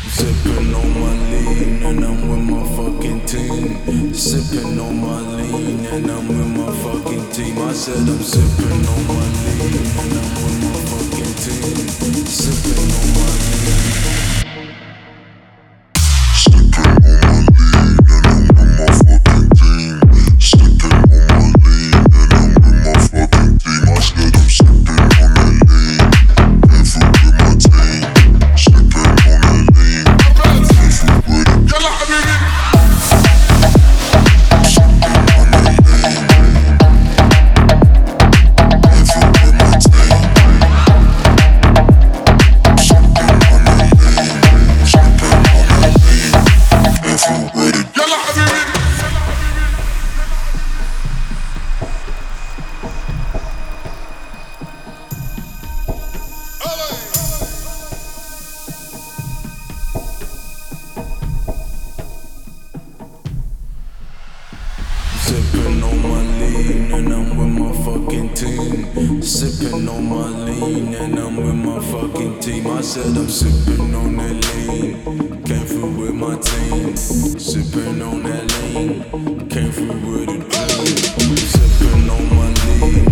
Sipping on my lean and I'm with my fucking team. Sipping on my lean and I'm with my fucking team. I said I'm sipping on my lean and I'm with my fucking team. Sipping on my lean. Sipping on my lean and I'm with my fucking team. Sipping on my lean and I'm with my fucking team. I said I'm sipping on that lean. Came through with my team. Sipping on that lean. Came through with a dream. Sipping on my lean.